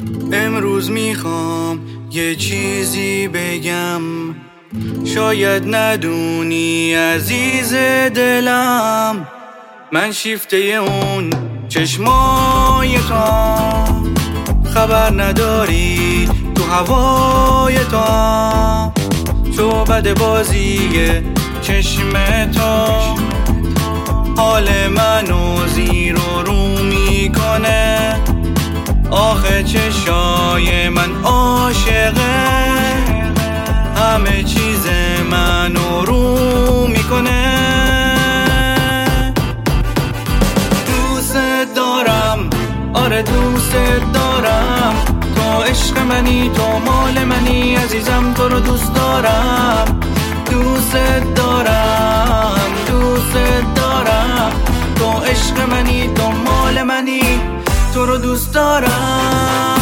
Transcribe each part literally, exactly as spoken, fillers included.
امروز میخوام یه چیزی بگم، شاید ندونی عزیز دلم، من شیفته اون چشمای تو، خبر نداری تو هوای تو، تو بد بازی چشم تو حال منو زیر و رو میکنه. آخه چشای من عاشقه، همه چیز منو رو میکنه. دوست دارم، آره دوست دارم، تو عشق منی، تو مال منی عزیزم، تو رو دوست دارم. دوست دارم، دوست دارم، تو عشق منی، تو مال منی، تو رو دوست دارم.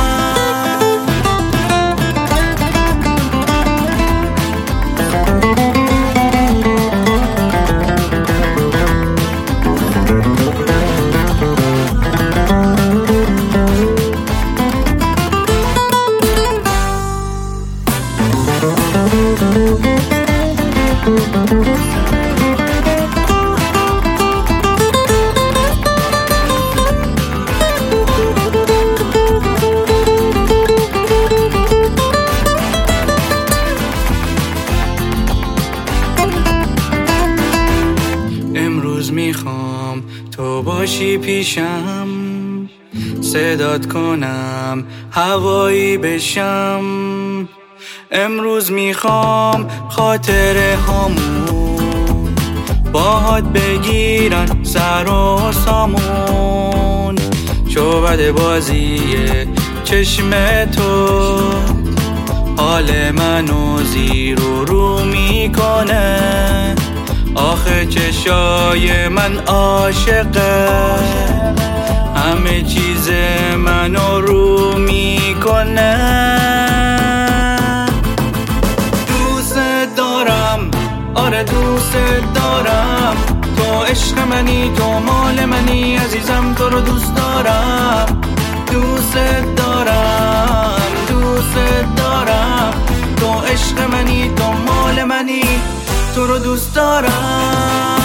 امروز میخوام تو باشی پیشم، صدات کنم هوایی بشم. امروز میخوام خاطره هامون باهات بگیرن سر و سامون، چو بد بازی چشم تو حال منو زیر و رو میکنه. آخه چشای من عاشقه، همه چیز منو رو میکنه. دوست دارم، آره دوست دارم، تو عشق منی، تو مال منی عزیزم، تو رو دوست دارم. دوست دارم، دوست دارم، تو عشق منی، تو مال منی، تو رو دوست دارم.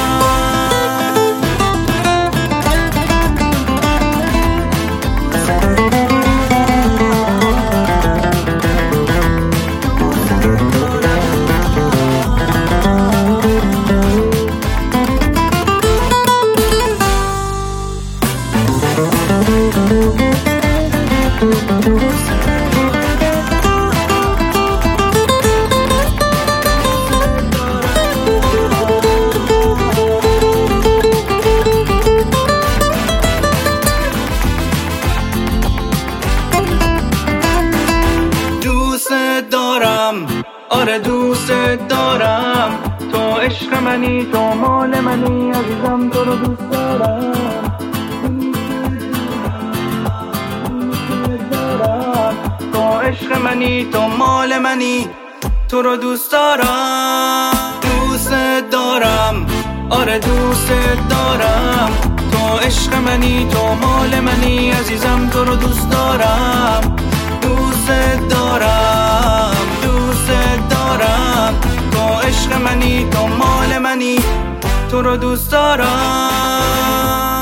آره دوست دارم، تو عشق منی، تو مال منی عزیزم، تو رو دوست دارم. تو عشق منی، تو مال منی، تو رو دوست دارم. دوست دارم، آره دوست دارم، تو عشق منی، تو مال منی عزیزم، تو رو دوست دارم. دوست دارم، دوست دارم، تو عشق منی، تو مال منی، تو رو دوست دارم.